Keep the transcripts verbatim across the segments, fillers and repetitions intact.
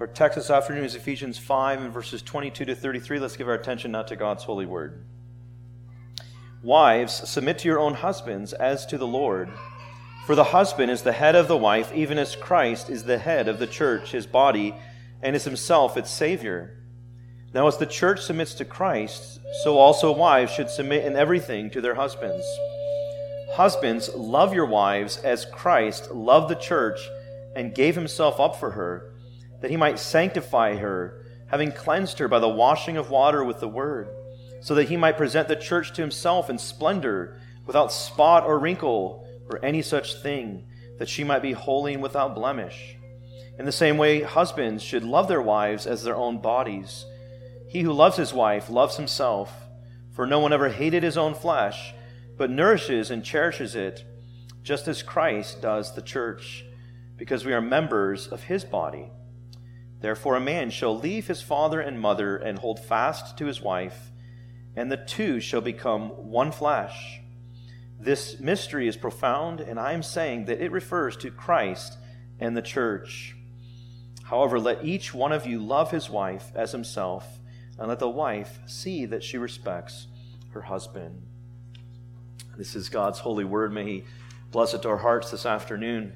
Our text this afternoon is Ephesians five and verses twenty-two to thirty-three. Let's give our attention now to God's holy word. Wives, submit to your own husbands as to the Lord. For the husband is the head of the wife, even as Christ is the head of the church, his body, and is himself its Savior. Now as the church submits to Christ, so also wives should submit in everything to their husbands. Husbands, love your wives as Christ loved the church and gave himself up for her, that he might sanctify her, having cleansed her by the washing of water with the word, so that he might present the church to himself in splendor, without spot or wrinkle or any such thing, that she might be holy and without blemish. In the same way, husbands should love their wives as their own bodies. He who loves his wife loves himself, for no one ever hated his own flesh, but nourishes and cherishes it, just as Christ does the church, because we are members of his body. Therefore a man shall leave his father and mother and hold fast to his wife, and the two shall become one flesh. This mystery is profound, and I am saying that it refers to Christ and the church. However, let each one of you love his wife as himself, and let the wife see that she respects her husband. This is God's holy word. May he bless it to our hearts this afternoon.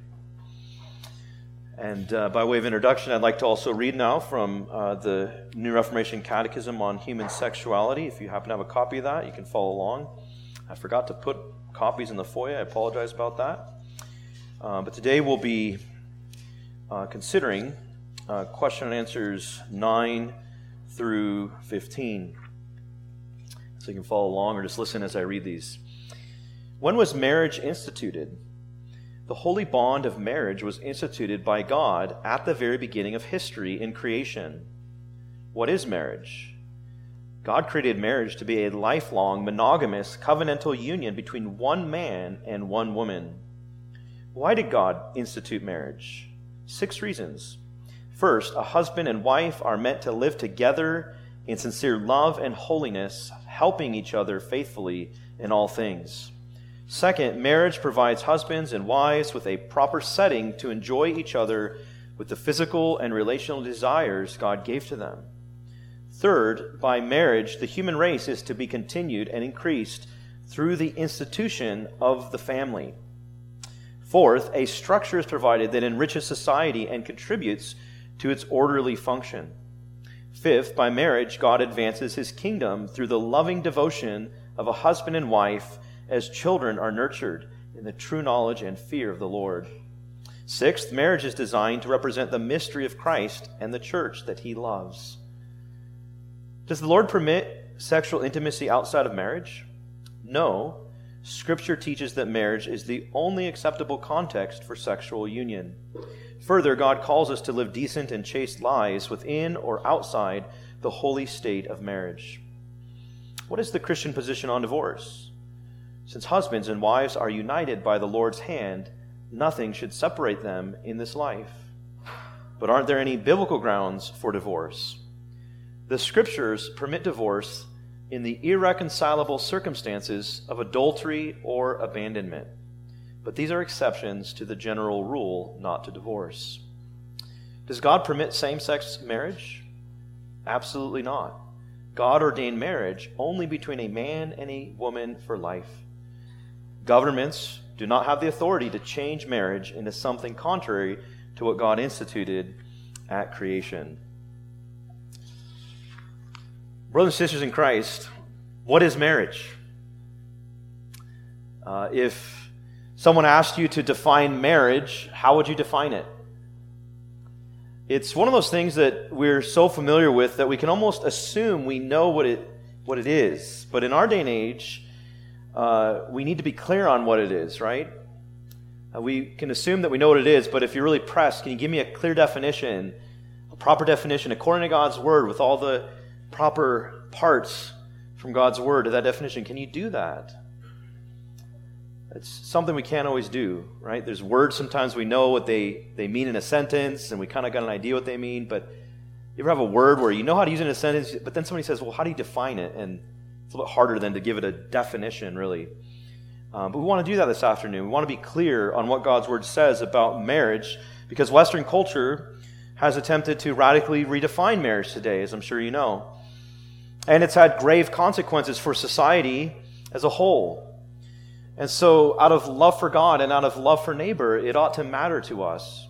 And uh, by way of introduction, I'd like to also read now from uh, the New Reformation Catechism on Human Sexuality. If you happen to have a copy of that, you can follow along. I forgot to put copies in the foyer. I apologize about that. Uh, but today we'll be uh, considering uh, question and answers nine through fifteen. So you can follow along or just listen as I read these. When was marriage instituted? The holy bond of marriage was instituted by God at the very beginning of history in creation. What is marriage? God created marriage to be a lifelong, monogamous, covenantal union between one man and one woman. Why did God institute marriage? Six reasons. First, a husband and wife are meant to live together in sincere love and holiness, helping each other faithfully in all things. Second, marriage provides husbands and wives with a proper setting to enjoy each other with the physical and relational desires God gave to them. Third, by marriage, the human race is to be continued and increased through the institution of the family. Fourth, a structure is provided that enriches society and contributes to its orderly function. Fifth, by marriage, God advances his kingdom through the loving devotion of a husband and wife as children are nurtured in the true knowledge and fear of the Lord. Sixth, marriage is designed to represent the mystery of Christ and the church that he loves. Does the Lord permit sexual intimacy outside of marriage? No. Scripture teaches that marriage is the only acceptable context for sexual union. Further, God calls us to live decent and chaste lives within or outside the holy state of marriage. What is the Christian position on divorce? Since husbands and wives are united by the Lord's hand, nothing should separate them in this life. But aren't there any biblical grounds for divorce? The Scriptures permit divorce in the irreconcilable circumstances of adultery or abandonment. But these are exceptions to the general rule not to divorce. Does God permit same-sex marriage? Absolutely not. God ordained marriage only between a man and a woman for life. Governments do not have the authority to change marriage into something contrary to what God instituted at creation. Brothers and sisters in Christ, what is marriage? Uh, if someone asked you to define marriage, how would you define it? It's one of those things that we're so familiar with that we can almost assume we know what it what it is. But in our day and age, uh, we need to be clear on what it is, right? Uh, we can assume that we know what it is, but if you're really pressed, can you give me a clear definition, a proper definition, according to God's Word, with all the proper parts from God's Word to that definition? Can you do that? It's something we can't always do, right? There's words sometimes we know what they, they mean in a sentence, and we kind of got an idea what they mean, but you ever have a word where you know how to use it in a sentence, but then somebody says, well, how do you define it? And it's a little bit harder than to give it a definition, really. Um, but we want to do that this afternoon. We want to be clear on what God's Word says about marriage, because Western culture has attempted to radically redefine marriage today, as I'm sure you know. And it's had grave consequences for society as a whole. And so, out of love for God and out of love for neighbor, it ought to matter to us.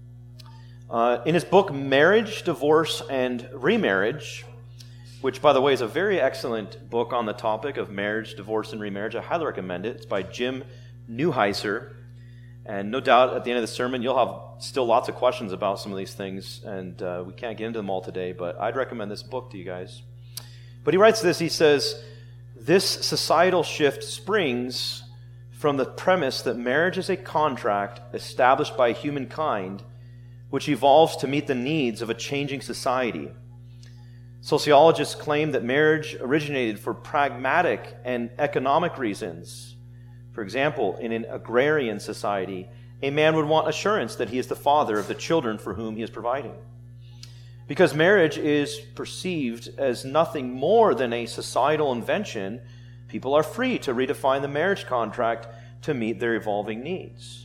Uh, in his book, Marriage, Divorce, and Remarriage, which, by the way, is a very excellent book on the topic of marriage, divorce, and remarriage, I highly recommend it. It's by Jim Neuheiser. And no doubt at the end of the sermon, you'll have still lots of questions about some of these things, and uh, we can't get into them all today, but I'd recommend this book to you guys. But he writes this, he says, "This societal shift springs from the premise that marriage is a contract established by humankind which evolves to meet the needs of a changing society. Sociologists claim that marriage originated for pragmatic and economic reasons. For example, in an agrarian society, a man would want assurance that he is the father of the children for whom he is providing. Because marriage is perceived as nothing more than a societal invention, people are free to redefine the marriage contract to meet their evolving needs."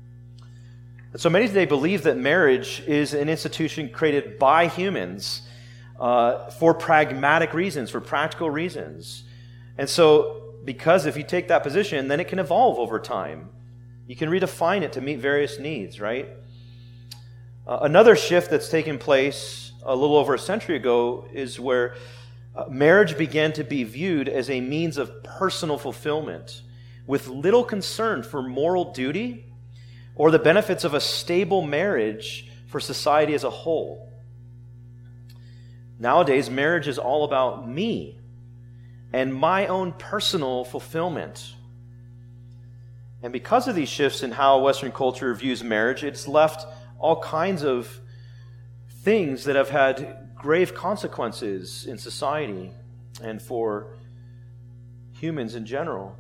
And so many today believe that marriage is an institution created by humans uh, for pragmatic reasons, for practical reasons. And so, because if you take that position, then it can evolve over time. You can redefine it to meet various needs, right? Uh, another shift that's taken place a little over a century ago is where uh, marriage began to be viewed as a means of personal fulfillment, with little concern for moral duty or the benefits of a stable marriage for society as a whole. Nowadays, marriage is all about me and my own personal fulfillment. And because of these shifts in how Western culture views marriage, it's left all kinds of things that have had grave consequences in society and for humans in general.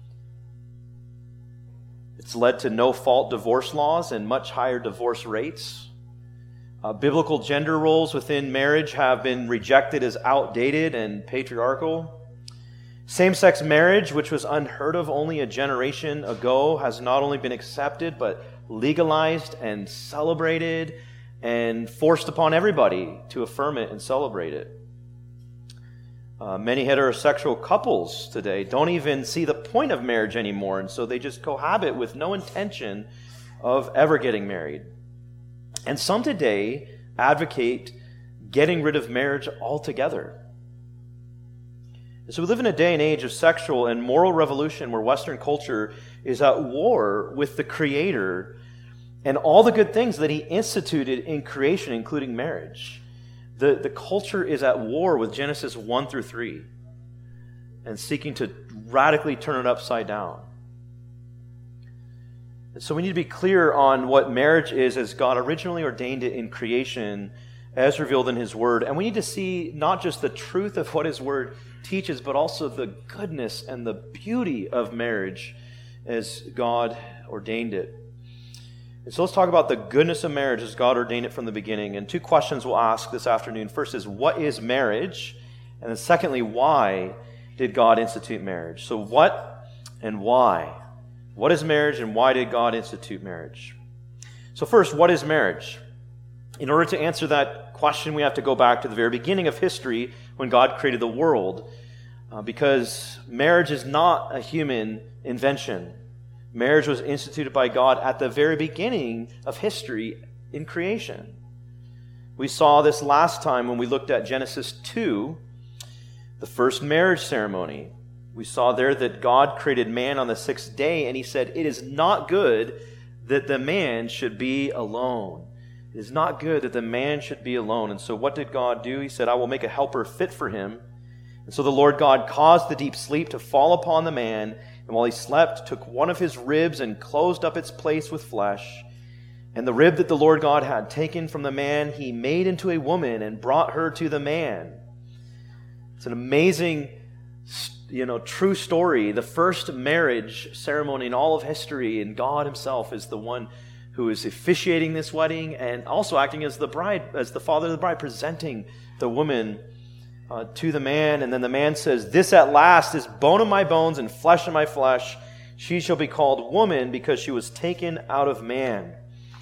It's led to no-fault divorce laws and much higher divorce rates. Uh, biblical gender roles within marriage have been rejected as outdated and patriarchal. Same-sex marriage, which was unheard of only a generation ago, has not only been accepted, but legalized and celebrated and forced upon everybody to affirm it and celebrate it. Uh, many heterosexual couples today don't even see the point of marriage anymore, and so they just cohabit with no intention of ever getting married. And some today advocate getting rid of marriage altogether. So we live in a day and age of sexual and moral revolution where Western culture is at war with the Creator and all the good things that He instituted in creation, including marriage. The, the culture is at war with Genesis one through three and seeking to radically turn it upside down. And so we need to be clear on what marriage is as God originally ordained it in creation as revealed in His Word. And we need to see not just the truth of what His Word teaches, but also the goodness and the beauty of marriage as God ordained it. And so let's talk about the goodness of marriage as God ordained it from the beginning. And two questions we'll ask this afternoon. First is, what is marriage? And then secondly, why did God institute marriage? So what and why? What is marriage and why did God institute marriage? So first, what is marriage? In order to answer that question, we have to go back to the very beginning of history when God created the world, uh, because marriage is not a human invention. Marriage was instituted by God at the very beginning of history in creation. We saw this last time when we looked at Genesis two, the first marriage ceremony. We saw there that God created man on the sixth day, and He said, "It is not good that the man should be alone." It is not good that the man should be alone. And so what did God do? He said, "I will make a helper fit for him." And so the Lord God caused the deep sleep to fall upon the man, and while he slept, took one of his ribs and closed up its place with flesh. And the rib that the Lord God had taken from the man, He made into a woman and brought her to the man. It's an amazing, you know, true story. The first marriage ceremony in all of history, and God Himself is the one who is officiating this wedding and also acting as the bride, as the father of the bride, presenting the woman Uh, to the man. And then the man says, "This at last is bone of my bones and flesh of my flesh. She shall be called woman because she was taken out of man."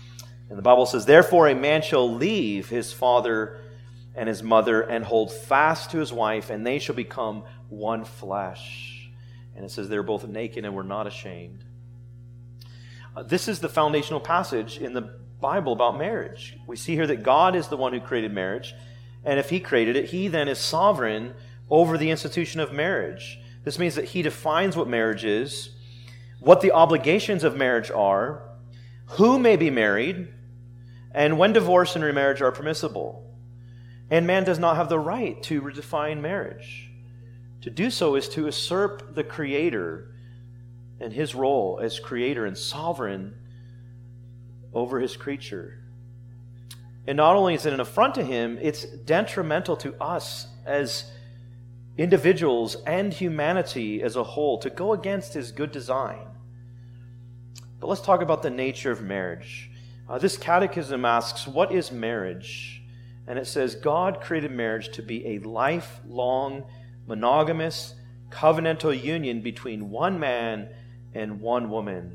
And the Bible says, therefore a man shall leave his father and his mother and hold fast to his wife, and they shall become one flesh. And it says they're both naked and were not ashamed. Uh, this is the foundational passage in the Bible about marriage. We see here that God is the one who created marriage, and if he created it, he then is sovereign over the institution of marriage. This means that he defines what marriage is, what the obligations of marriage are, who may be married, and when divorce and remarriage are permissible. And man does not have the right to redefine marriage. To do so is to usurp the Creator and his role as Creator and sovereign over his creature. And not only is it an affront to him, it's detrimental to us as individuals and humanity as a whole to go against his good design. But let's talk about the nature of marriage. Uh, this catechism asks, what is marriage? And it says, God created marriage to be a lifelong, monogamous, covenantal union between one man and one woman.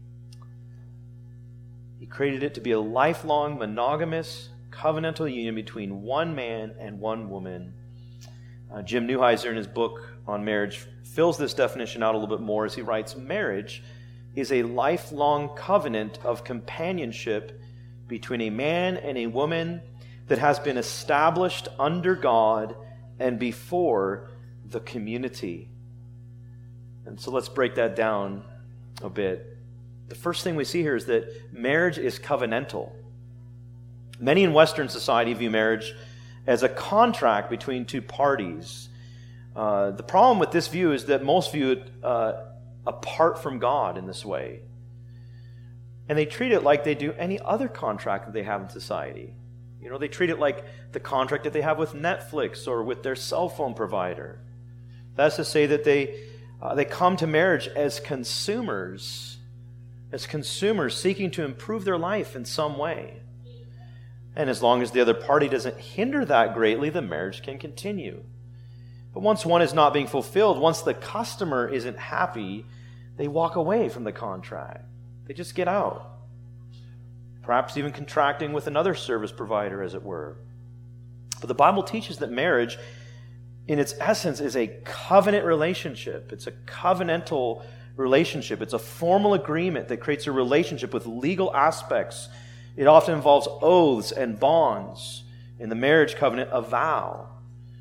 He created it to be a lifelong, monogamous, covenantal union between one man and one woman. Uh, Jim Neuheiser, in his book on marriage, fills this definition out a little bit more as he writes, marriage is a lifelong covenant of companionship between a man and a woman that has been established under God and before the community. And so let's break that down a bit. The first thing we see here is that marriage is covenantal. Many in Western society view marriage as a contract between two parties. Uh, the problem with this view is that most view it uh, apart from God in this way. And they treat it like they do any other contract that they have in society. You know, they treat it like the contract that they have with Netflix or with their cell phone provider. That's to say that they uh, they come to marriage as consumers, as consumers seeking to improve their life in some way. And as long as the other party doesn't hinder that greatly, the marriage can continue. But once one is not being fulfilled, once the customer isn't happy, they walk away from the contract. They just get out. Perhaps even contracting with another service provider, as it were. But the Bible teaches that marriage, in its essence, is a covenant relationship. It's a covenantal relationship. It's a formal agreement that creates a relationship with legal aspects. It often involves oaths and bonds. In the marriage covenant, a vow.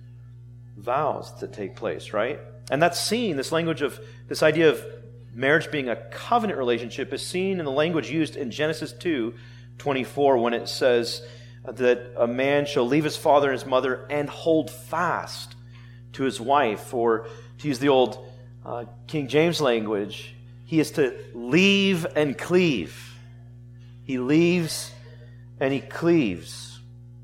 Vows that take place, right? And that's seen, this language of, this idea of marriage being a covenant relationship is seen in the language used in Genesis two twenty-four when it says that a man shall leave his father and his mother and hold fast to his wife. Or to use the old uh, King James language, he is to leave and cleave. He leaves and he cleaves.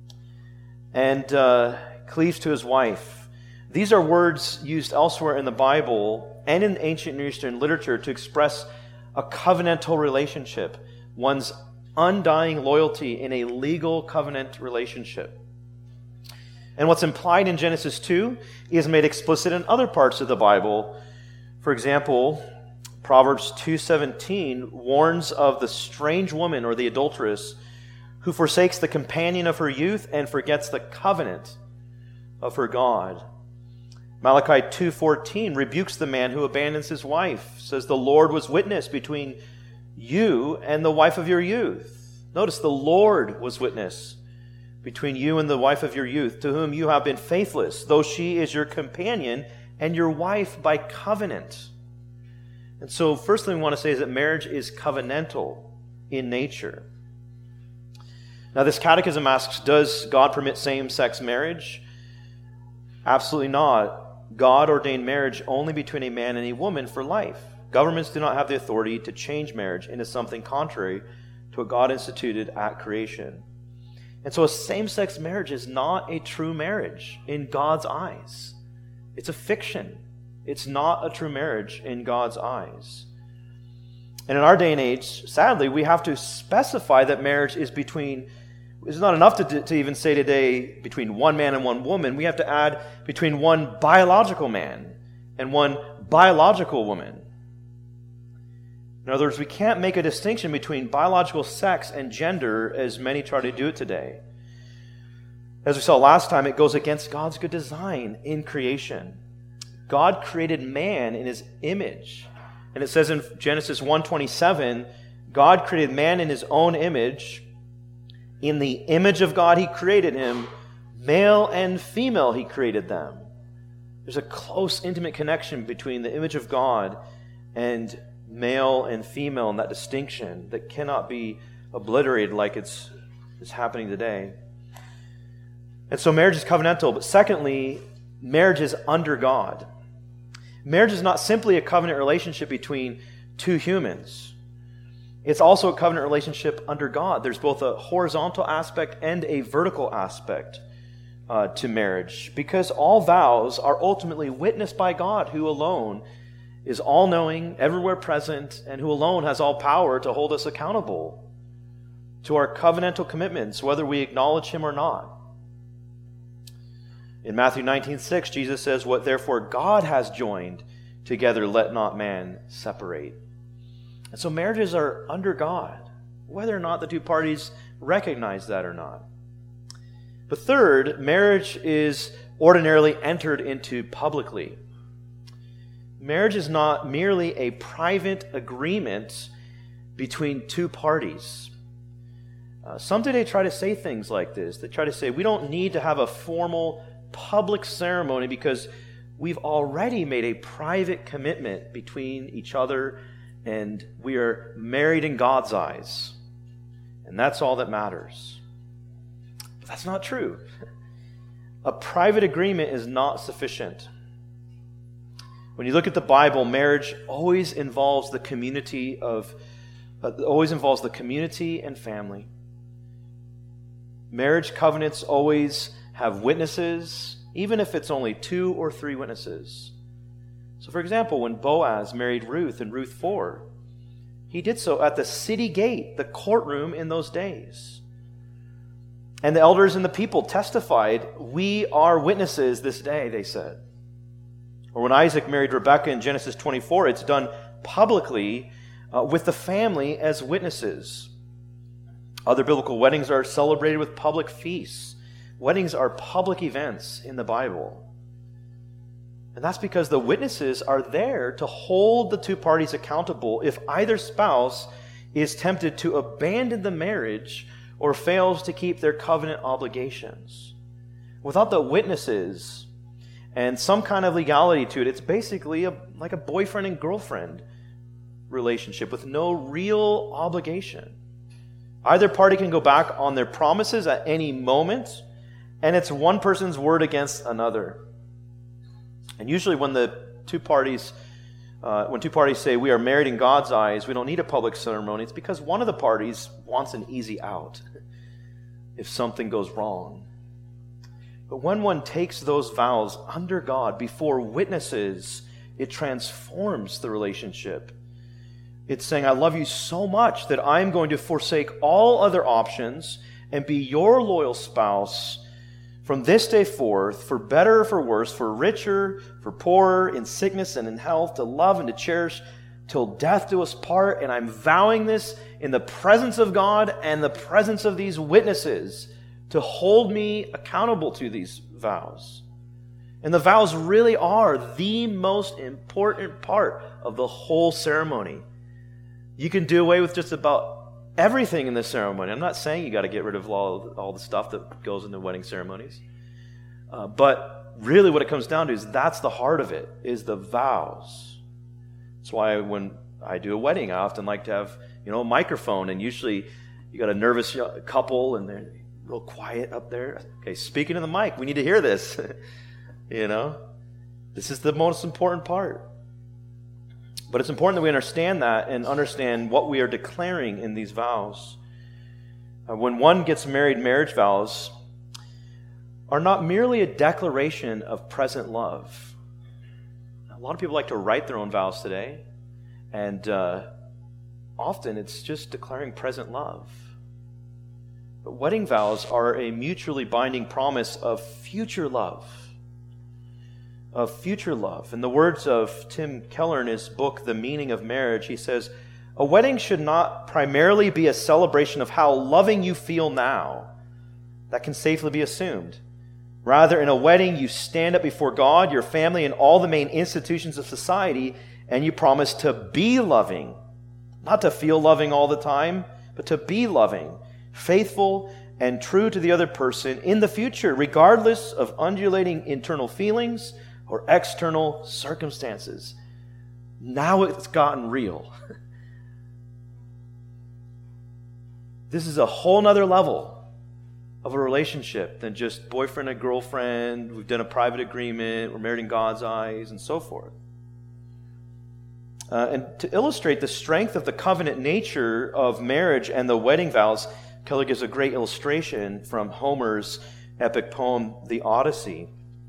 And uh, cleaves to his wife. These are words used elsewhere in the Bible and in ancient Near Eastern literature to express a covenantal relationship, one's undying loyalty in a legal covenant relationship. And what's implied in Genesis two is made explicit in other parts of the Bible. For example, Proverbs two seventeen warns of the strange woman or the adulteress who forsakes the companion of her youth and forgets the covenant of her God. Malachi two fourteen rebukes the man who abandons his wife, says the Lord was witness between you and the wife of your youth. Notice the Lord was witness between you and the wife of your youth, to whom you have been faithless, though she is your companion and your wife by covenant. And so first thing we want to say is that marriage is covenantal in nature. Now this catechism asks, does God permit same-sex marriage? Absolutely not. God ordained marriage only between a man and a woman for life. Governments do not have the authority to change marriage into something contrary to what God instituted at creation. And so a same-sex marriage is not a true marriage in God's eyes. It's a fiction. It's not a true marriage in God's eyes. And in our day and age, sadly, we have to specify that marriage is between, it's not enough to, to even say today between one man and one woman. We have to add between one biological man and one biological woman. In other words, we can't make a distinction between biological sex and gender as many try to do it today. As we saw last time, it goes against God's good design in creation. God created man in his image. And it says in Genesis one twenty-seven, God created man in his own image. In the image of God he created him. Male and female he created them. There's a close, intimate connection between the image of God and male and female, and that distinction that cannot be obliterated like it's, it's happening today. And so marriage is covenantal, but secondly, marriage is under God. Marriage is not simply a covenant relationship between two humans. It's also a covenant relationship under God. There's both a horizontal aspect and a vertical aspect uh, to marriage, because all vows are ultimately witnessed by God, who alone is all-knowing, everywhere present, and who alone has all power to hold us accountable to our covenantal commitments, whether we acknowledge him or not. In Matthew nineteen six, Jesus says, "What therefore God has joined together, let not man separate." And so marriages are under God, whether or not the two parties recognize that or not. But third, marriage is ordinarily entered into publicly. Marriage is not merely a private agreement between two parties. Uh, some today try to say things like this. They try to say, we don't need to have a formal public ceremony because we've already made a private commitment between each other and we are married in God's eyes. And that's all that matters. But that's not true. A private agreement is not sufficient. When you look at the Bible, marriage always involves the community of, uh, always involves the community and family. Marriage covenants always have witnesses, even if it's only two or three witnesses. So, for example, when Boaz married Ruth in Ruth four, he did so at the city gate, the courtroom in those days. And the elders and the people testified, "We are witnesses this day," they said. Or when Isaac married Rebekah in Genesis twenty-four, it's done publicly uh, with the family as witnesses. Other biblical weddings are celebrated with public feasts. Weddings are public events in the Bible. And that's because the witnesses are there to hold the two parties accountable if either spouse is tempted to abandon the marriage or fails to keep their covenant obligations. Without the witnesses and some kind of legality to it, it's basically a, like a boyfriend and girlfriend relationship with no real obligation. Either party can go back on their promises at any moment, and it's one person's word against another. And usually when the two parties, uh, when two parties say we are married in God's eyes, we don't need a public ceremony, it's because one of the parties wants an easy out if something goes wrong. But when one takes those vows under God before witnesses, it transforms the relationship. It's saying, I love you so much that I'm going to forsake all other options and be your loyal spouse from this day forth, for better or for worse, for richer, for poorer, in sickness and in health, to love and to cherish till death do us part. And I'm vowing this in the presence of God and the presence of these witnesses to hold me accountable to these vows. And the vows really are the most important part of the whole ceremony. You can do away with just about everything in this ceremony. I'm not saying you got to get rid of all, all the stuff that goes into wedding ceremonies. Uh, but really what it comes down to is that's the heart of it, is the vows. That's why when I do a wedding, I often like to have, you know, a microphone, and usually you got a nervous couple and they're real quiet up there. Okay, speaking in the mic, we need to hear this. You know, this is the most important part. But it's important that we understand that and understand what we are declaring in these vows. Uh, when one gets married, marriage vows are not merely a declaration of present love. A lot of people like to write their own vows today, and uh, often it's just declaring present love. But wedding vows are a mutually binding promise of future love. Of future love. In the words of Tim Keller in his book, The Meaning of Marriage, he says, A wedding should not primarily be a celebration of how loving you feel now. That can safely be assumed. Rather, in a wedding, you stand up before God, your family, and all the main institutions of society, and you promise to be loving. Not to feel loving all the time, but to be loving, faithful, and true to the other person in the future, regardless of undulating internal feelings or external circumstances. Now it's gotten real. This is a whole nother level of a relationship than just boyfriend and girlfriend. We've done a private agreement. We're married in God's eyes, and so forth. Uh, and to illustrate the strength of the covenant nature of marriage and the wedding vows, Keller gives a great illustration from Homer's epic poem, The Odyssey.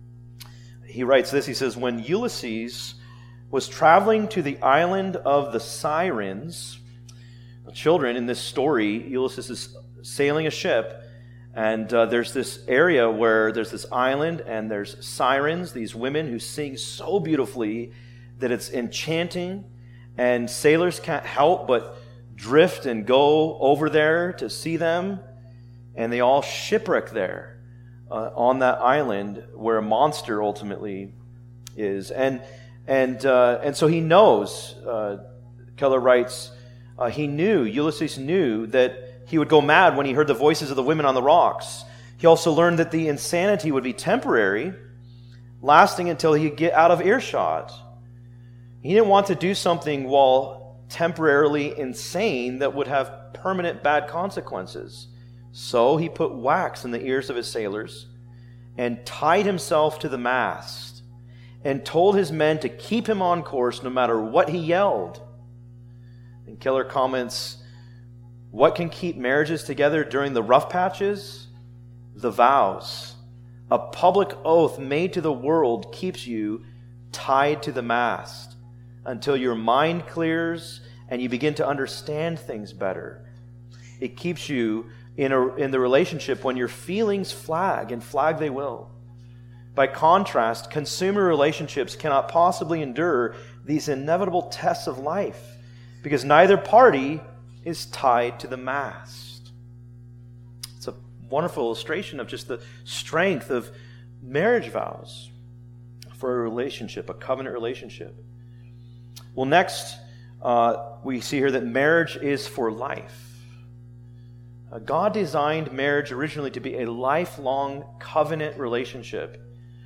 He writes this, he says, when Ulysses was traveling to the island of the Sirens, children, in this story, Ulysses is sailing a ship, and uh, there's this area where there's this island, and there's sirens, these women who sing so beautifully that it's enchanting, and sailors can't help but drift and go over there to see them, and they all shipwreck there uh, on that island where a monster ultimately is. And and uh, and so he knows, uh, Keller writes, uh, he knew, Ulysses knew that he would go mad when he heard the voices of the women on the rocks. He also learned that the insanity would be temporary, lasting until he could get out of earshot. He didn't want to do something while temporarily insane that would have permanent bad consequences. So he put wax in the ears of his sailors and tied himself to the mast and told his men to keep him on course no matter what he yelled. And Keller comments, what can keep marriages together during the rough patches? The vows. A public oath made to the world keeps you tied to the mast until your mind clears and you begin to understand things better. It keeps you in, a, in the relationship when your feelings flag, and flag they will. By contrast, consumer relationships cannot possibly endure these inevitable tests of life because neither party is tied to the mast. It's a wonderful illustration of just the strength of marriage vows for a relationship, a covenant relationship. Well, next, uh, we see here that marriage is for life. Uh, God designed marriage originally to be a lifelong covenant relationship.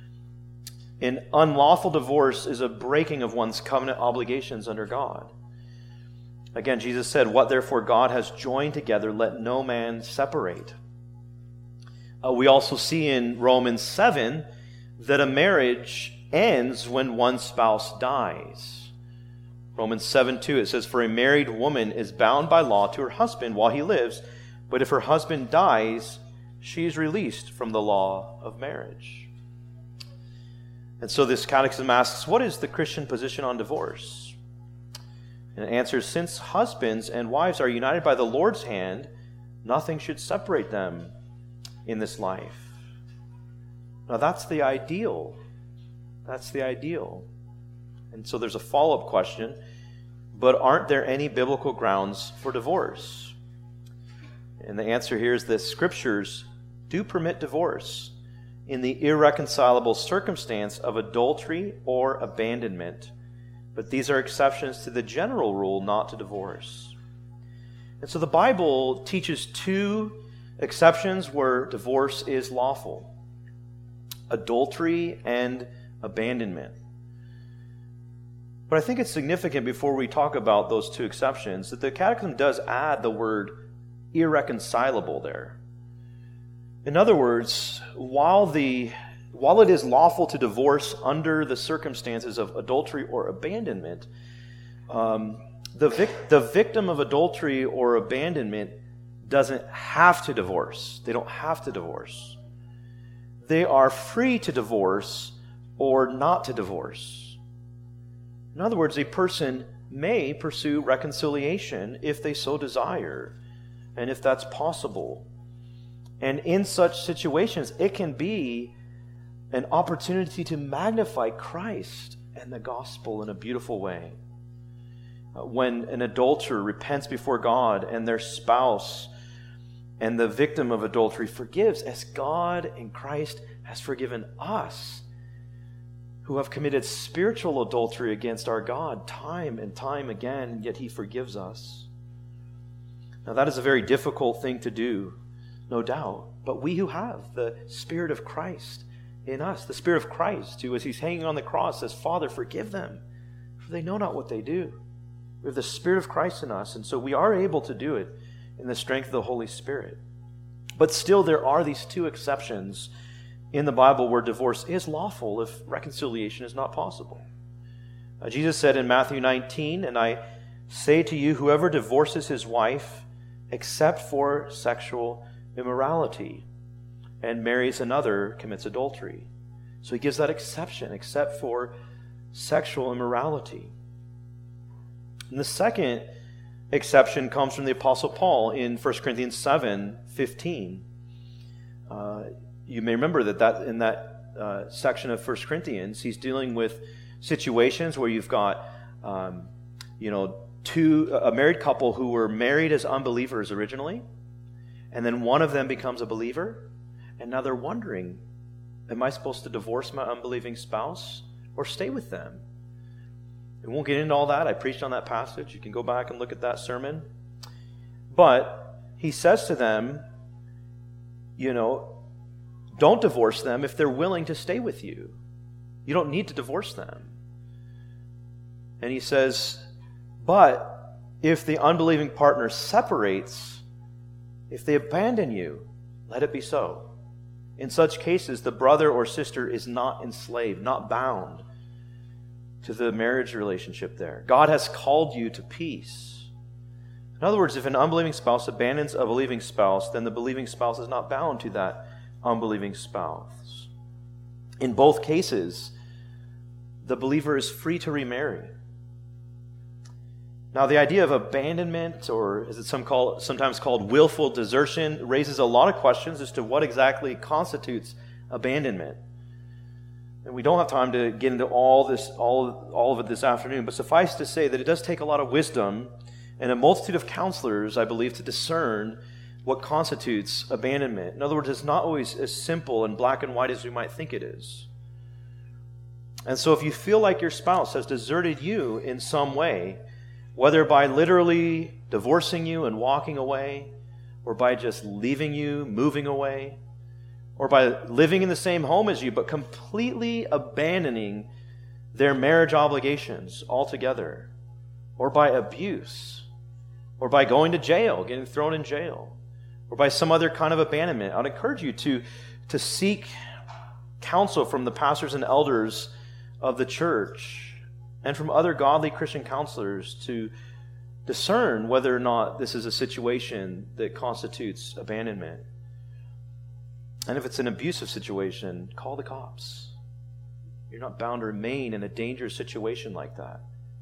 An unlawful divorce is a breaking of one's covenant obligations under God. Again, Jesus said, what therefore God has joined together, let no man separate. Uh, we also see in Romans seven that a marriage ends when one spouse dies. Romans seven two, it says, for a married woman is bound by law to her husband while he lives, but if her husband dies, she is released from the law of marriage. And so this catechism asks, what is the Christian position on divorce? And it answers, since husbands and wives are united by the Lord's hand, nothing should separate them in this life. Now that's the ideal. That's the ideal. And so there's a follow-up question, but aren't there any biblical grounds for divorce? And the answer here is that Scriptures do permit divorce in the irreconcilable circumstance of adultery or abandonment. But these are exceptions to the general rule not to divorce. And so the Bible teaches two exceptions where divorce is lawful: adultery and abandonment. But I think it's significant before we talk about those two exceptions that the Catechism does add the word irreconcilable there. In other words, while the While it is lawful to divorce under the circumstances of adultery or abandonment, um, the, vic- the victim of adultery or abandonment doesn't have to divorce. They don't have to divorce. They are free to divorce or not to divorce. In other words, a person may pursue reconciliation if they so desire, and if that's possible. And in such situations, it can be an opportunity to magnify Christ and the gospel in a beautiful way. Uh, when an adulterer repents before God and their spouse and the victim of adultery forgives, as God in Christ has forgiven us who have committed spiritual adultery against our God time and time again, yet he forgives us. Now that is a very difficult thing to do, no doubt. But we who have the Spirit of Christ in us, the Spirit of Christ, who as he's hanging on the cross says, Father, forgive them, for they know not what they do. We have the Spirit of Christ in us, and so we are able to do it in the strength of the Holy Spirit. But still there are these two exceptions in the Bible where divorce is lawful if reconciliation is not possible. Uh, Jesus said in Matthew nineteen, and I say to you, whoever divorces his wife except for sexual immorality and marries another commits adultery. So he gives that exception, except for sexual immorality. And the second exception comes from the Apostle Paul in First Corinthians seven fifteen. Uh, you may remember that, that in that uh, section of First Corinthians, he's dealing with situations where you've got, um, you know, two a married couple who were married as unbelievers originally, and then one of them becomes a believer, and now they're wondering, am I supposed to divorce my unbelieving spouse or stay with them? We won't get into all that. I preached on that passage. You can go back and look at that sermon. But he says to them, you know, don't divorce them if they're willing to stay with you. You don't need to divorce them. And he says, but if the unbelieving partner separates, if they abandon you, let it be so. In such cases, the brother or sister is not enslaved, not bound to the marriage relationship there. God has called you to peace. In other words, if an unbelieving spouse abandons a believing spouse, then the believing spouse is not bound to that unbelieving spouse. In both cases, the believer is free to remarry. Now, the idea of abandonment, or as it's some call, sometimes called willful desertion, raises a lot of questions as to what exactly constitutes abandonment. And we don't have time to get into all this, all, all of it this afternoon, but suffice to say that it does take a lot of wisdom and a multitude of counselors, I believe, to discern what constitutes abandonment. In other words, it's not always as simple and black and white as we might think it is. And so if you feel like your spouse has deserted you in some way, whether by literally divorcing you and walking away, or by just leaving you, moving away, or by living in the same home as you, but completely abandoning their marriage obligations altogether, or by abuse, or by going to jail, getting thrown in jail, or by some other kind of abandonment, I'd encourage you to, to seek counsel from the pastors and elders of the church and from other godly Christian counselors to discern whether or not this is a situation that constitutes abandonment. And if it's an abusive situation, call the cops. You're not bound to remain in a dangerous situation like that.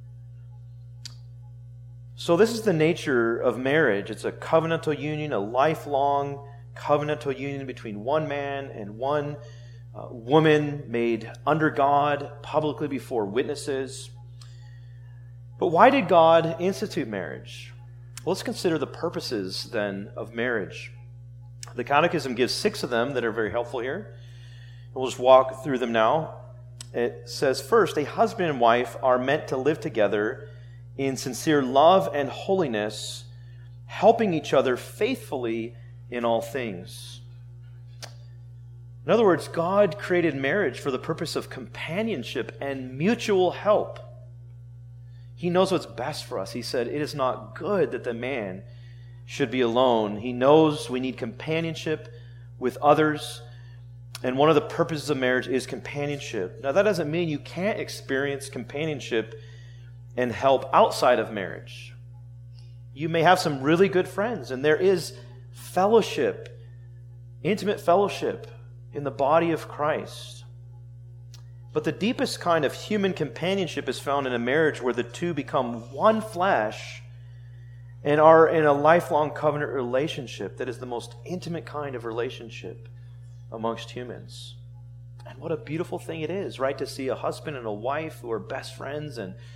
So this is the nature of marriage. It's a covenantal union, a lifelong covenantal union between one man and one uh, woman made under God, publicly before witnesses. But why did God institute marriage? Well, let's consider the purposes then of marriage. The Catechism gives six of them that are very helpful here. We'll just walk through them now. It says, first, a husband and wife are meant to live together in sincere love and holiness, helping each other faithfully in all things. In other words, God created marriage for the purpose of companionship and mutual help. He knows what's best for us. He said, it is not good that the man should be alone. He knows we need companionship with others, and one of the purposes of marriage is companionship. Now, that doesn't mean you can't experience companionship and help outside of marriage. You may have some really good friends, and there is fellowship, intimate fellowship in the body of Christ. But the deepest kind of human companionship is found in a marriage where the two become one flesh and are in a lifelong covenant relationship that is the most intimate kind of relationship amongst humans. And what a beautiful thing it is, right, to see a husband and a wife who are best friends and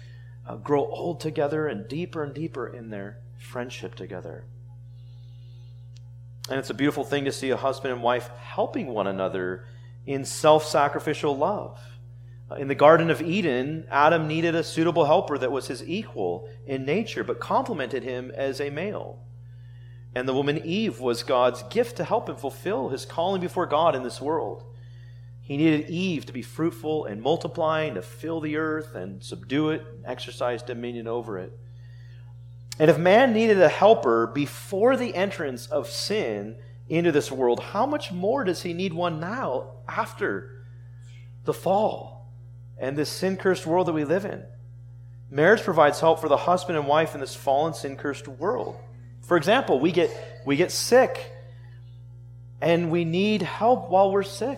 uh, grow old together and deeper and deeper in their friendship together. And it's a beautiful thing to see a husband and wife helping one another in self-sacrificial love. Uh, in the Garden of Eden, Adam needed a suitable helper that was his equal in nature, but complemented him as a male. And the woman Eve was God's gift to help him fulfill his calling before God in this world. He needed Eve to be fruitful and multiplying, to fill the earth and subdue it, and exercise dominion over it. And if man needed a helper before the entrance of sin into this world, how much more does he need one now after the fall and this sin-cursed world that we live in? Marriage provides help for the husband and wife in this fallen, sin-cursed world. For example, we get we get sick and we need help while we're sick.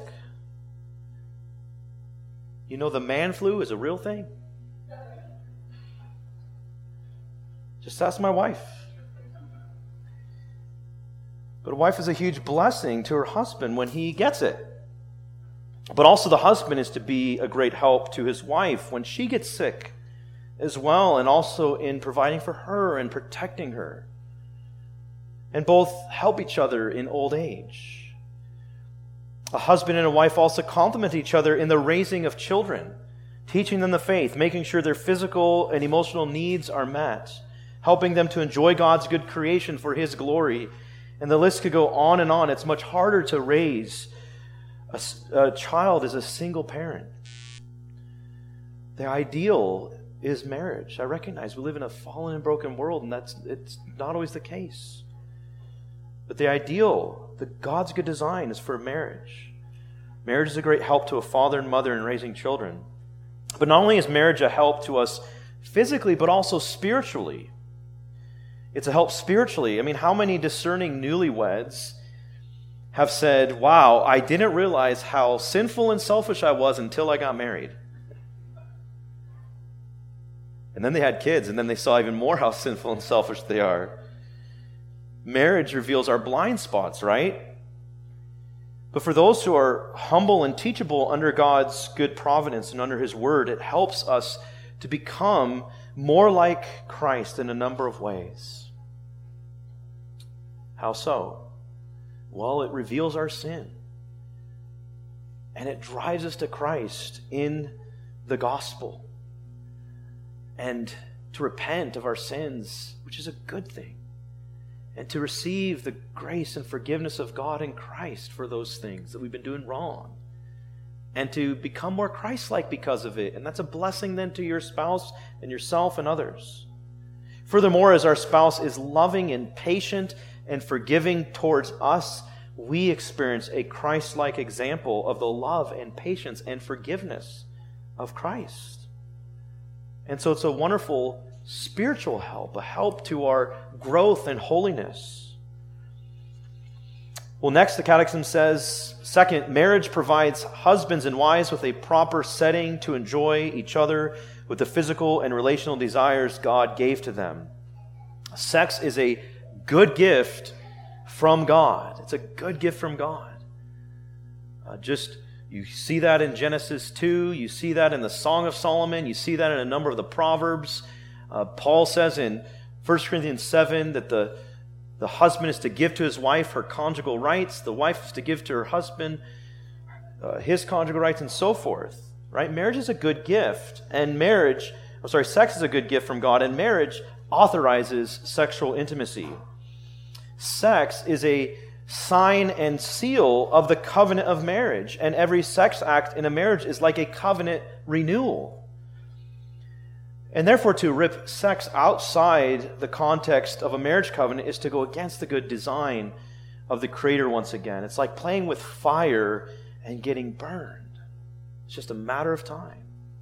You know, the man flu is a real thing. Just ask my wife. But a wife is a huge blessing to her husband when he gets it. But also the husband is to be a great help to his wife when she gets sick as well, and also in providing for her and protecting her. And both help each other in old age. A husband and a wife also complement each other in the raising of children, teaching them the faith, making sure their physical and emotional needs are met, helping them to enjoy God's good creation for His glory. And the list could go on and on. It's much harder to raise a, a child as a single parent. The ideal is marriage. I recognize we live in a fallen and broken world, and that's it's not always the case. But the ideal, the God's good design, is for marriage. Marriage is a great help to a father and mother in raising children. But not only is marriage a help to us physically, but also spiritually. It's a help spiritually. I mean, how many discerning newlyweds have said, wow, I didn't realize how sinful and selfish I was until I got married. And then they had kids, and then they saw even more how sinful and selfish they are. Marriage reveals our blind spots, right? But for those who are humble and teachable under God's good providence and under His Word, it helps us to become more like Christ in a number of ways. How so? Well, it reveals our sin. And it drives us to Christ in the gospel. And to repent of our sins, which is a good thing. And to receive the grace and forgiveness of God in Christ for those things that we've been doing wrong. And to become more Christ-like because of it. And that's a blessing then to your spouse and yourself and others. Furthermore, as our spouse is loving and patient and forgiving towards us, we experience a Christ-like example of the love and patience and forgiveness of Christ. And so it's a wonderful spiritual help, a help to our growth and holiness. Well, next the Catechism says, second, marriage provides husbands and wives with a proper setting to enjoy each other with the physical and relational desires God gave to them. Sex is a good gift from God. It's a good gift from God. Uh, just You see that in Genesis two. You see that in the Song of Solomon. You see that in a number of the Proverbs. Uh, Paul says in First Corinthians seven that the, the husband is to give to his wife her conjugal rights. The wife is to give to her husband uh, his conjugal rights, and so forth. Right? Marriage is a good gift. And marriage, I'm sorry, sex is a good gift from God. And marriage authorizes sexual intimacy. Sex is a sign and seal of the covenant of marriage, and every sex act in a marriage is like a covenant renewal. And therefore, to rip sex outside the context of a marriage covenant is to go against the good design of the Creator once again. It's like playing with fire and getting burned. It's just a matter of time.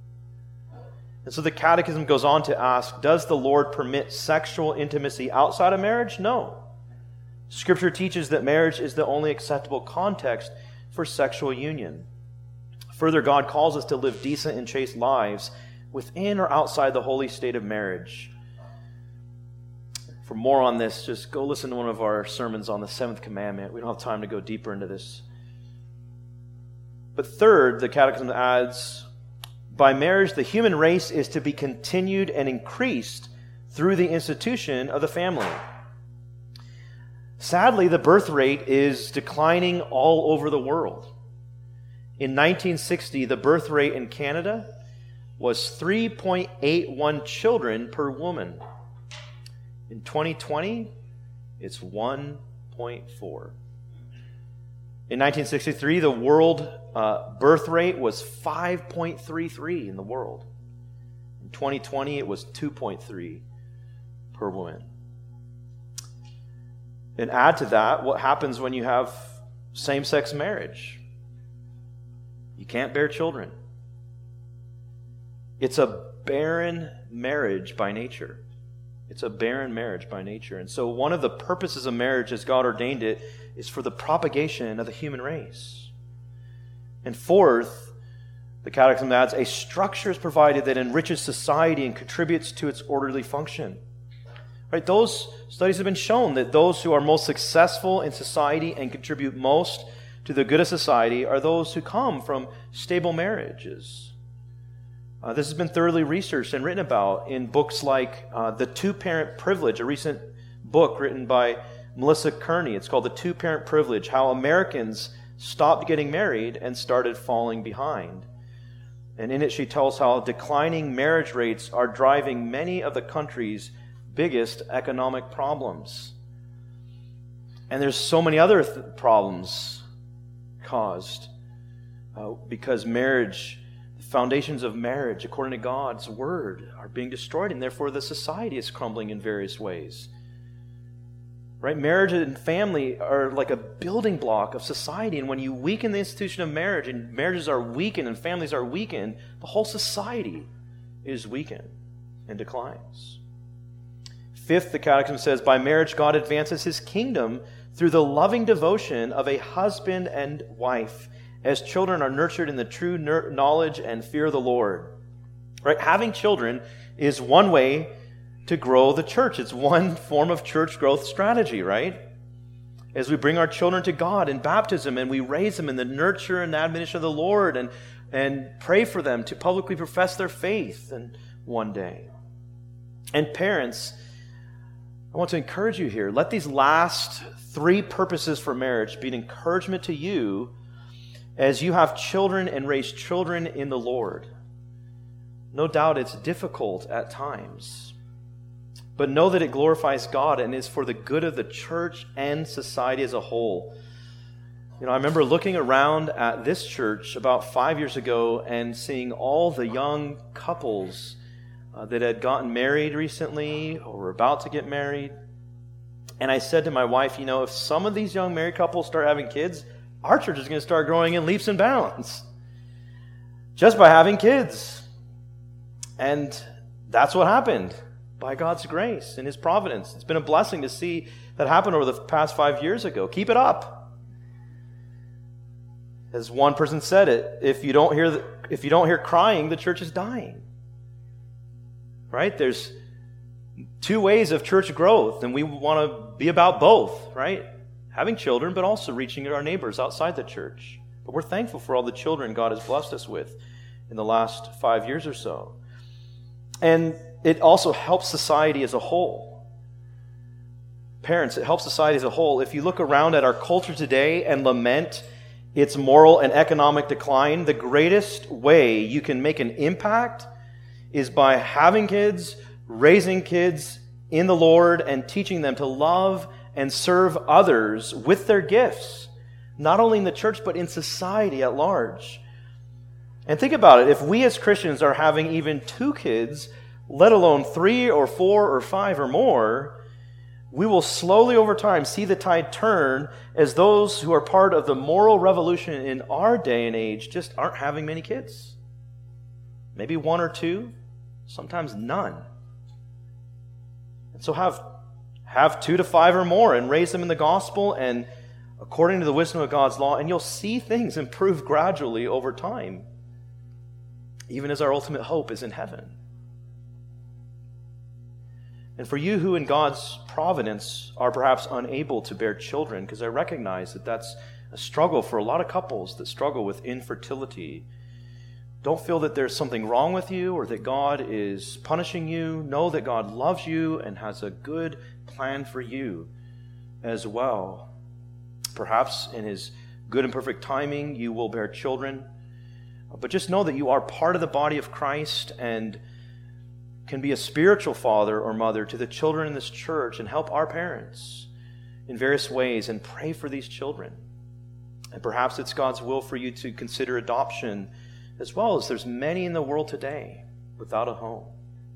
And so the Catechism goes on to ask, does the Lord permit sexual intimacy outside of marriage? No. Scripture teaches that marriage is the only acceptable context for sexual union. Further, God calls us to live decent and chaste lives within or outside the holy state of marriage. For more on this, just go listen to one of our sermons on the seventh commandment. We don't have time to go deeper into this. But third, the Catechism adds, by marriage, the human race is to be continued and increased through the institution of the family. Sadly, the birth rate is declining all over the world. In nineteen sixty, the birth rate in Canada was three point eight one children per woman. In twenty twenty, it's one point four. In nineteen sixty-three, the world uh, birth rate was five point three three in the world. In twenty twenty, it was two point three per woman. And add to that, what happens when you have same-sex marriage? You can't bear children. It's a barren marriage by nature. It's a barren marriage by nature. And so one of the purposes of marriage, as God ordained it, is for the propagation of the human race. And fourth, the Catechism adds, a structure is provided that enriches society and contributes to its orderly function. Right? Those studies have been shown that those who are most successful in society and contribute most to the good of society are those who come from stable marriages. Uh, this has been thoroughly researched and written about in books like uh, The Two-Parent Privilege, a recent book written by Melissa Kearney. It's called The Two-Parent Privilege, How Americans Stopped Getting Married and Started Falling Behind. And in it she tells how declining marriage rates are driving many of the country's biggest economic problems. And there's so many other th- problems caused uh, because marriage, the foundations of marriage, according to God's word, are being destroyed, and therefore the society is crumbling in various ways. Right? Marriage and family are like a building block of society, and when you weaken the institution of marriage, and marriages are weakened and families are weakened, the whole society is weakened and declines. Fifth, the Catechism says, by marriage God advances his kingdom through the loving devotion of a husband and wife, as children are nurtured in the true ner- knowledge and fear of the Lord. Right? Having children is one way to grow the church. It's one form of church growth strategy, right? As we bring our children to God in baptism and we raise them in the nurture and admonition of the Lord and, and pray for them to publicly profess their faith and one day. And parents, I want to encourage you here. Let these last three purposes for marriage be an encouragement to you as you have children and raise children in the Lord. No doubt it's difficult at times, but know that it glorifies God and is for the good of the church and society as a whole. You know, I remember looking around at this church about five years ago and seeing all the young couples uh, that had gotten married recently or were about to get married. And I said to my wife, you know, if some of these young married couples start having kids, our church is going to start growing in leaps and bounds just by having kids. And that's what happened by God's grace and his providence. It's been a blessing to see that happen over the past five years ago. Keep it up. As one person said it, if you don't hear the, if you don't hear crying, the church is dying. Right? There's two ways of church growth, and we want to be about both, right? Having children, but also reaching our neighbors outside the church. But we're thankful for all the children God has blessed us with in the last five years or so. And it also helps society as a whole. Parents, it helps society as a whole. If you look around at our culture today and lament its moral and economic decline, the greatest way you can make an impact is by having kids, raising kids in the Lord, and teaching them to love and serve others with their gifts, not only in the church, but in society at large. And think about it. If we as Christians are having even two kids, let alone three or four or five or more, we will slowly over time see the tide turn as those who are part of the moral revolution in our day and age just aren't having many kids. Maybe one or two, sometimes none. And so have, have two to five or more and raise them in the gospel and according to the wisdom of God's law, and you'll see things improve gradually over time, even as our ultimate hope is in heaven. And for you who in God's providence are perhaps unable to bear children, because I recognize that that's a struggle for a lot of couples that struggle with infertility, Don't feel that there's something wrong with you or that God is punishing you. Know that God loves you and has a good plan for you as well. Perhaps in His good and perfect timing, you will bear children. But just know that you are part of the body of Christ and can be a spiritual father or mother to the children in this church and help our parents in various ways and pray for these children. And perhaps it's God's will for you to consider adoption as well, as there's many in the world today without a home.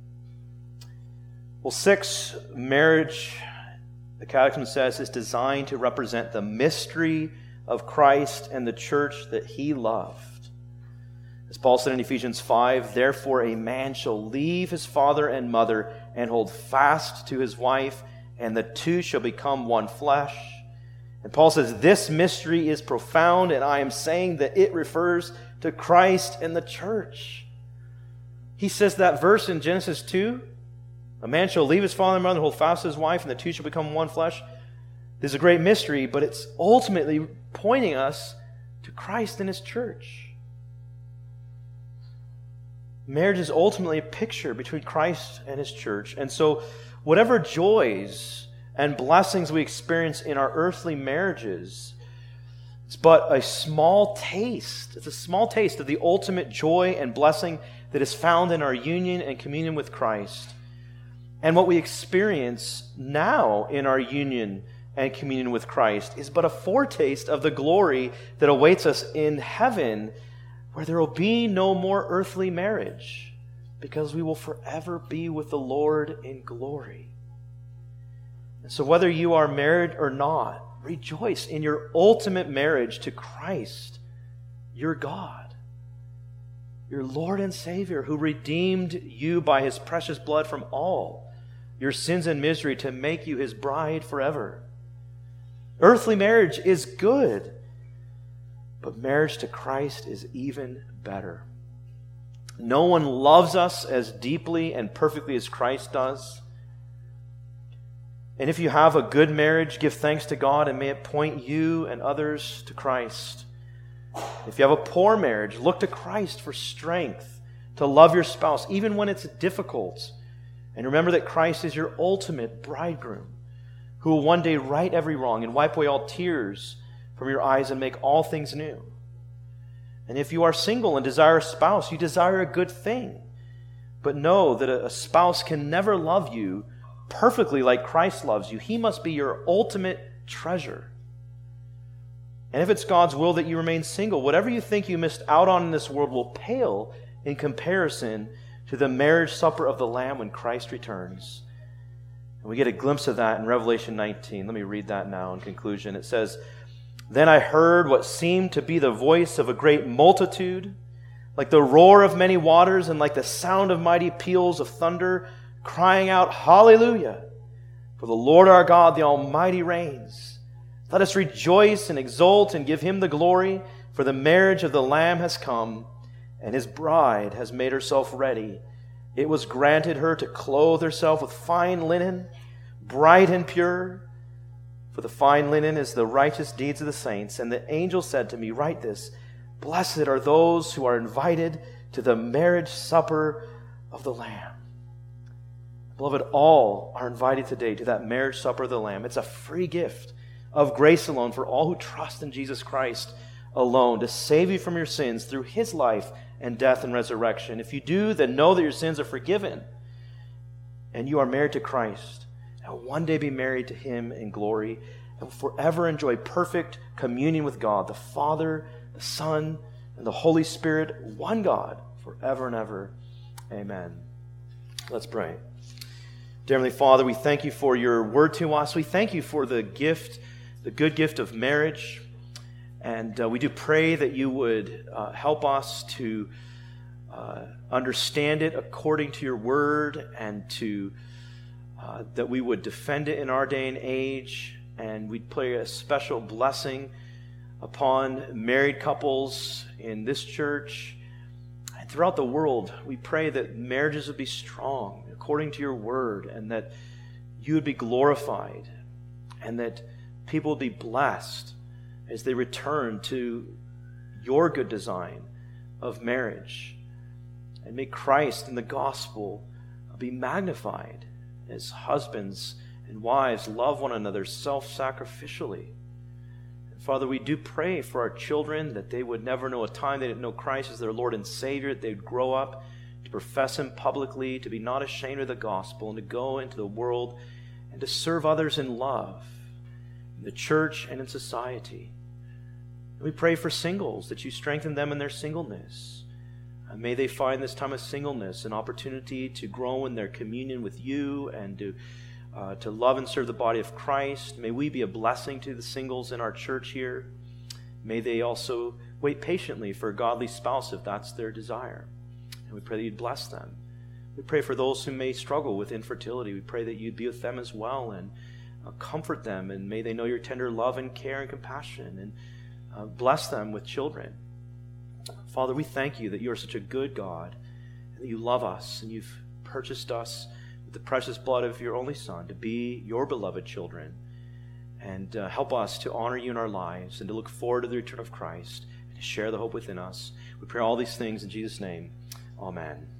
Well, six, marriage, the Catechism says, is designed to represent the mystery of Christ and the church that He loved. As Paul said in Ephesians five, therefore a man shall leave his father and mother and hold fast to his wife, and the two shall become one flesh. And Paul says, this mystery is profound, and I am saying that it refers to Christ and the church. He says that verse in Genesis two, a man shall leave his father and mother and hold fast to his wife, and the two shall become one flesh. This is a great mystery, but it's ultimately pointing us to Christ and His church. Marriage is ultimately a picture between Christ and His church. And so whatever joys and blessings we experience in our earthly marriages, it's but a small taste. It's a small taste of the ultimate joy and blessing that is found in our union and communion with Christ. And what we experience now in our union and communion with Christ is but a foretaste of the glory that awaits us in heaven, where there will be no more earthly marriage, because we will forever be with the Lord in glory. And so whether you are married or not, rejoice in your ultimate marriage to Christ, your God, your Lord and Savior, who redeemed you by His precious blood from all your sins and misery to make you His bride forever. Earthly marriage is good, but marriage to Christ is even better. No one loves us as deeply and perfectly as Christ does. And if you have a good marriage, give thanks to God, and may it point you and others to Christ. If you have a poor marriage, look to Christ for strength to love your spouse, even when it's difficult. And remember that Christ is your ultimate bridegroom, who will one day right every wrong and wipe away all tears from your eyes and make all things new. And if you are single and desire a spouse, you desire a good thing. But know that a spouse can never love you perfectly like Christ loves you. He must be your ultimate treasure. And if it's God's will that you remain single, whatever you think you missed out on in this world will pale in comparison to the marriage supper of the Lamb when Christ returns. And we get a glimpse of that in Revelation nineteen. Let me read that now in conclusion. It says, then I heard what seemed to be the voice of a great multitude, like the roar of many waters and like the sound of mighty peals of thunder, crying out, Hallelujah! For the Lord our God, the Almighty, reigns. Let us rejoice and exult and give Him the glory, for the marriage of the Lamb has come, and His bride has made herself ready. It was granted her to clothe herself with fine linen, bright and pure, for the fine linen is the righteous deeds of the saints. And the angel said to me, write this, blessed are those who are invited to the marriage supper of the Lamb. Beloved, all are invited today to that marriage supper of the Lamb. It's a free gift of grace alone for all who trust in Jesus Christ alone to save you from your sins through His life and death and resurrection. If you do, then know that your sins are forgiven and you are married to Christ and will one day be married to Him in glory and will forever enjoy perfect communion with God, the Father, the Son, and the Holy Spirit, one God, forever and ever. Amen. Let's pray. Dear Heavenly Father, we thank You for Your word to us. We thank You for the gift, the good gift of marriage. And uh, we do pray that You would uh, help us to uh, understand it according to Your word, and to uh, that we would defend it in our day and age. And we'd pray a special blessing upon married couples in this church and throughout the world. We pray that marriages would be strong according to Your word, and that You would be glorified, and that people would be blessed as they return to Your good design of marriage. And may Christ and the gospel be magnified as husbands and wives love one another self-sacrificially. And Father, we do pray for our children that they would never know a time they didn't know Christ as their Lord and Savior, that they would grow up to profess Him publicly, to be not ashamed of the gospel, and to go into the world and to serve others in love, in the church and in society. And we pray for singles, that you strengthen them in their singleness. And may they find this time of singleness an opportunity to grow in their communion with you and to uh, to love and serve the body of Christ. May we be a blessing to the singles in our church here. May they also wait patiently for a godly spouse if that's their desire. And we pray that you'd bless them. We pray for those who may struggle with infertility. We pray that you'd be with them as well and uh, comfort them, and may they know your tender love and care and compassion, and uh, bless them with children. Father, we thank you that you are such a good God, and that you love us, and you've purchased us with the precious blood of your only Son to be your beloved children. And uh, help us to honor you in our lives and to look forward to the return of Christ and to share the hope within us. We pray all these things in Jesus' name. Amen.